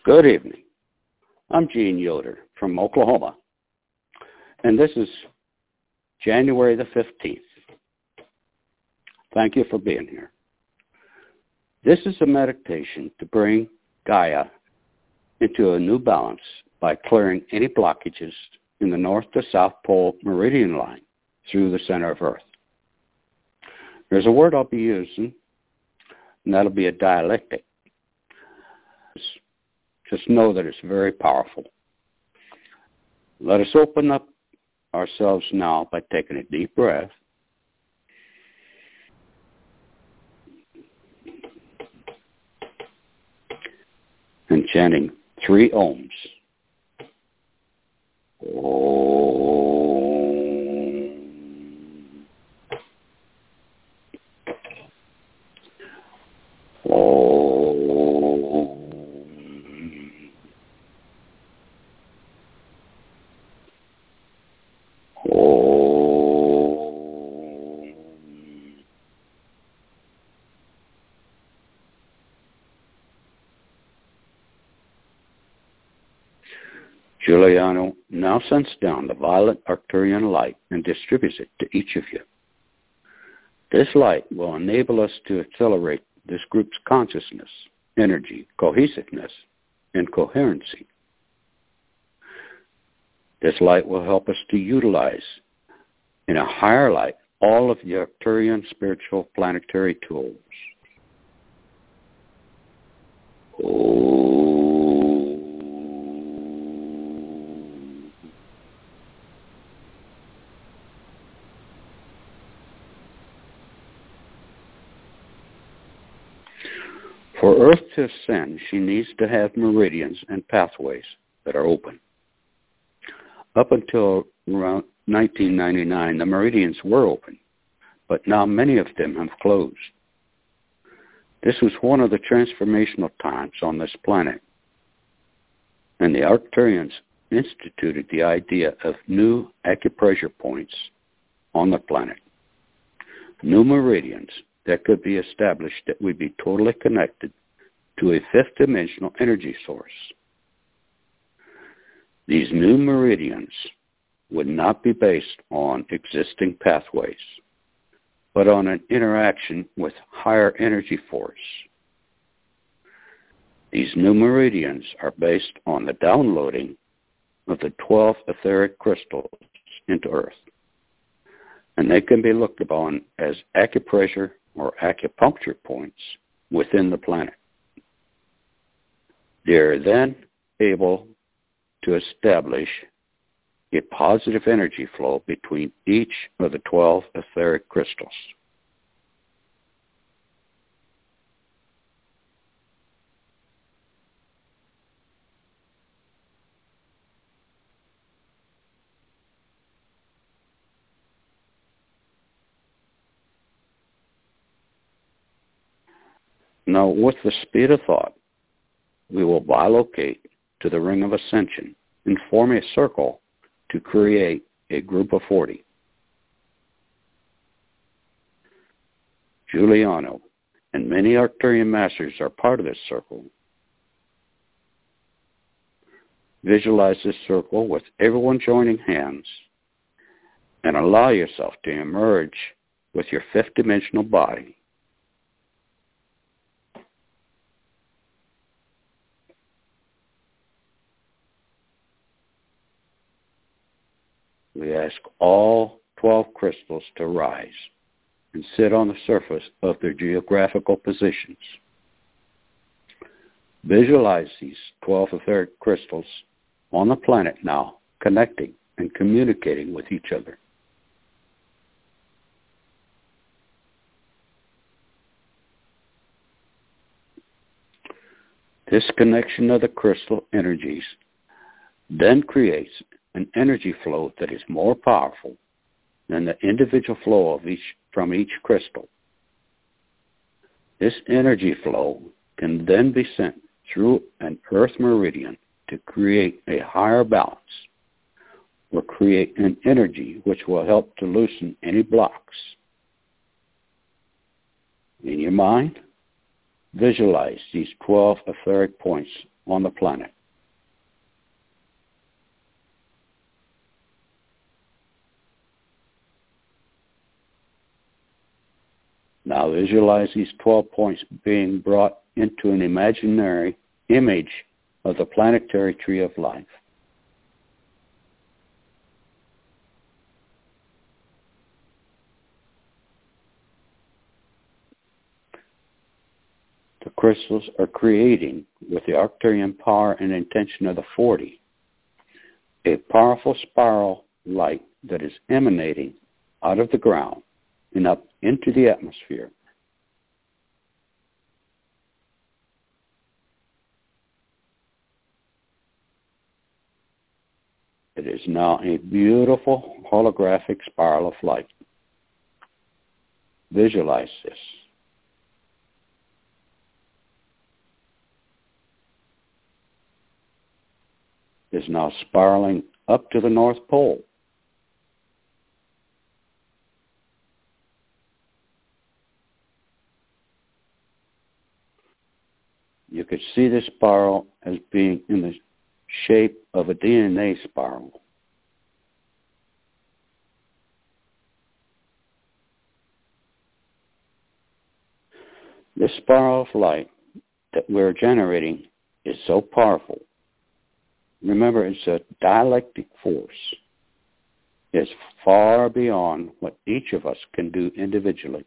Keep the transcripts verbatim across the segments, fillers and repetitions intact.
Good evening. I'm Gene Yoder from Oklahoma, and this is January the fifteenth. Thank you for being here. This is a meditation to bring Gaia into a new balance by clearing any blockages in the north to south pole meridian line through the center of Earth. There's a word I'll be using, and that'll be a dialectic. Just know that it's very powerful. Let us open up ourselves now by taking a deep breath. And chanting three ohms. Om. Giuliano now sends down the violet Arcturian light and distributes it to each of you. This light will enable us to accelerate this group's consciousness, energy, cohesiveness, and coherency. This light will help us to utilize in a higher light all of the Arcturian spiritual planetary tools. Oh. For Earth to ascend, she needs to have meridians and pathways that are open. Up until around nineteen ninety-nine, the meridians were open, but now many of them have closed. This was one of the transformational times on this planet, and the Arcturians instituted the idea of new acupressure points on the planet, new meridians that could be established that would be totally connected to a fifth dimensional energy source. These new meridians would not be based on existing pathways, but on an interaction with higher energy force. These new meridians are based on the downloading of the twelve etheric crystals into Earth, and they can be looked upon as acupressure or acupuncture points within the planet. They are then able to establish a positive energy flow between each of the twelve etheric crystals. Now, with the speed of thought, we will bilocate to the ring of ascension and form a circle to create a group of forty. Giuliano and many Arcturian masters are part of this circle. Visualize this circle with everyone joining hands and allow yourself to emerge with your fifth dimensional body. We ask all twelve crystals to rise and sit on the surface of their geographical positions. Visualize these twelve etheric crystals on the planet now, connecting and communicating with each other. This connection of the crystal energies then creates an energy flow that is more powerful than the individual flow of each from each crystal. This energy flow can then be sent through an earth meridian to create a higher balance or create an energy which will help to loosen any blocks. In your mind, visualize these twelve etheric points on the planet. Now visualize these twelve points being brought into an imaginary image of the planetary tree of life. The crystals are creating, with the Arcturian power and intention of the forty, a powerful spiral light that is emanating out of the ground and up into the atmosphere. It is now a beautiful holographic spiral of light. Visualize this. It is now spiraling up to the North Pole. You could see this spiral as being in the shape of a D N A spiral. This spiral of light that we're generating is so powerful. Remember, it's a dialectic force. It's far beyond what each of us can do individually.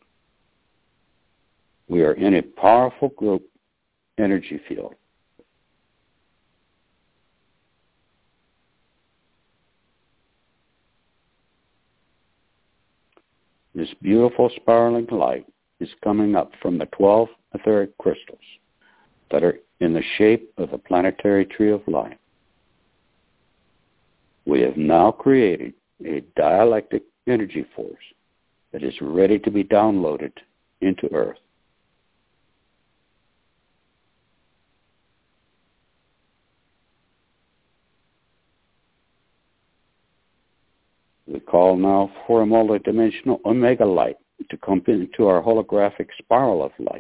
We are in a powerful group energy field. This beautiful spiraling light is coming up from the twelve etheric crystals that are in the shape of the planetary tree of life. We have now created a dialectic energy force that is ready to be downloaded into Earth. We call now for a multidimensional omega light to come into our holographic spiral of light.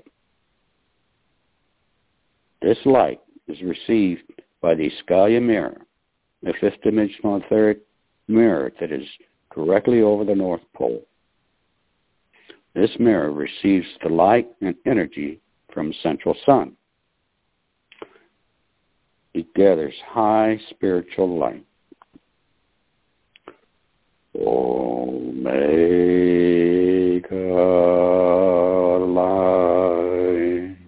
This light is received by the Scalia mirror, a fifth-dimensional etheric mirror that is directly over the North Pole. This mirror receives the light and energy from the central sun. It gathers high spiritual light. Omega light.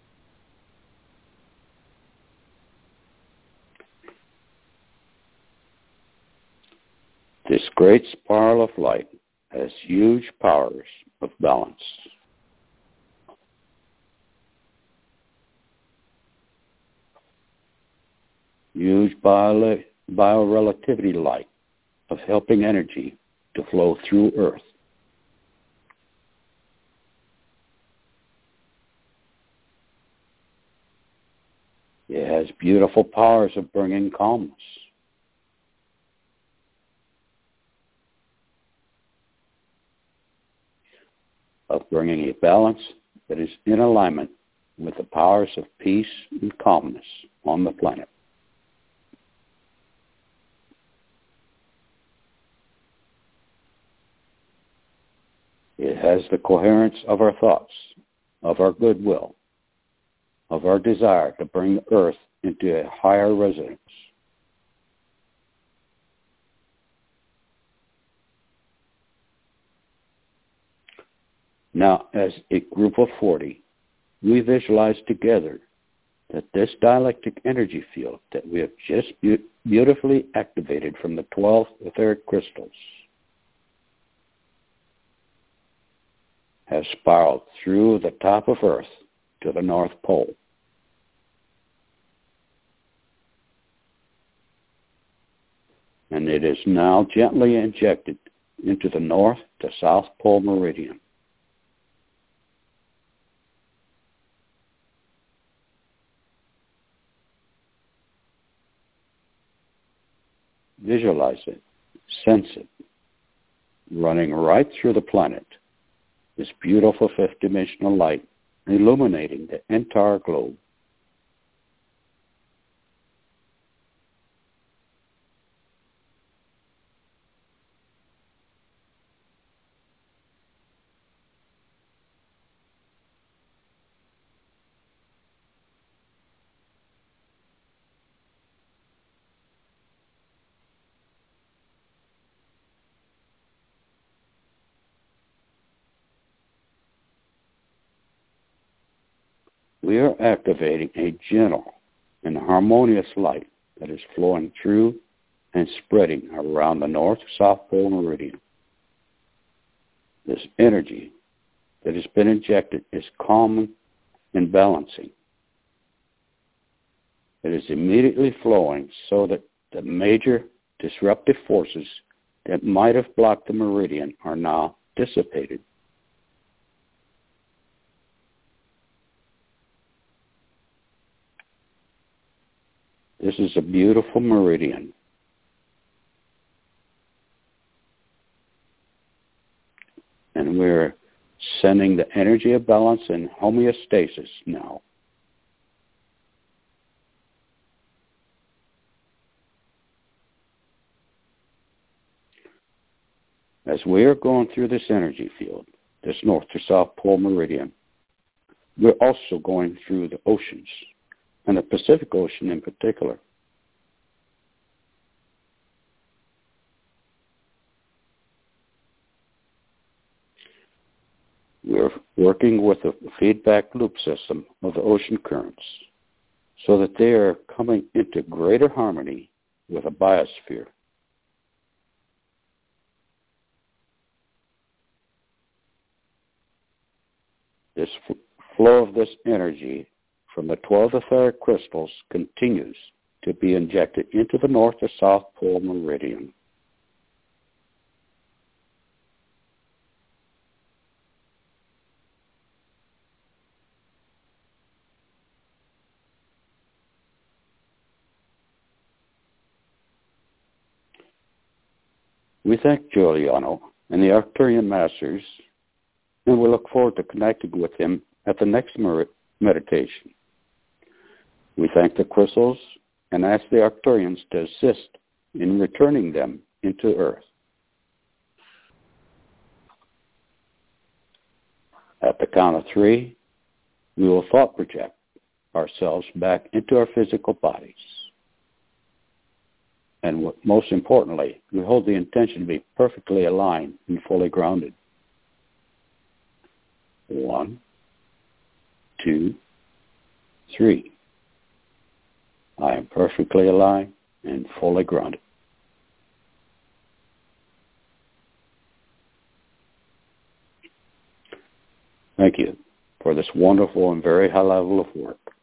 This great spiral of light has huge powers of balance. Huge bio- biorelativity light of helping energy to flow through Earth. It has beautiful powers of bringing calmness. Of bringing a balance that is in alignment with the powers of peace and calmness on the planet. It has the coherence of our thoughts, of our goodwill, of our desire to bring the Earth into a higher resonance. Now, as a group of forty, we visualize together that this dialectic energy field that we have just be- beautifully activated from the twelve etheric crystals has spiraled through the top of Earth to the North Pole. And it is now gently injected into the North to South Pole meridian. Visualize it, sense it, running right through the planet. This beautiful fifth-dimensional light illuminating the entire globe. we are activating a gentle and harmonious light that is flowing through and spreading around the north-south pole meridian. This energy that has been injected is calming and balancing. It is immediately flowing so that the major disruptive forces that might have blocked the meridian are now dissipated. This is a beautiful meridian. And we're sending the energy of balance and homeostasis now. As we are going through this energy field, this north to south pole meridian, we're also going through the oceans, and the Pacific Ocean in particular. We're working with the feedback loop system of the ocean currents so that they are coming into greater harmony with a biosphere. This f- flow of this energy from the twelve etheric crystals continues to be injected into the north to south pole meridian. We thank Giuliano and the Arcturian Masters, and we look forward to connecting with him at the next mer- meditation. We thank the crystals and ask the Arcturians to assist in returning them into Earth. At the count of three, we will thought project ourselves back into our physical bodies. And most importantly, we hold the intention to be perfectly aligned and fully grounded. One, two, three. I am perfectly aligned and fully grounded. Thank you for this wonderful and very high level of work.